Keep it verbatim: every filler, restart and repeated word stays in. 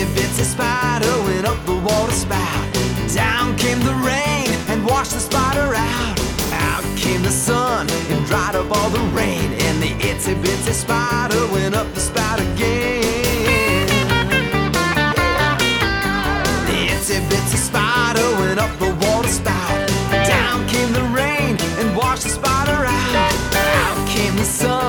itsy bitsy spider went up the water spout. Down came the rain and washed the spider out. Out came the sun and dried up all the rain. And the itsy bitsy spider went up the spout again. The itsy bitsy spider went up the water spout. Down came the rain and washed the spider out. Out came the sun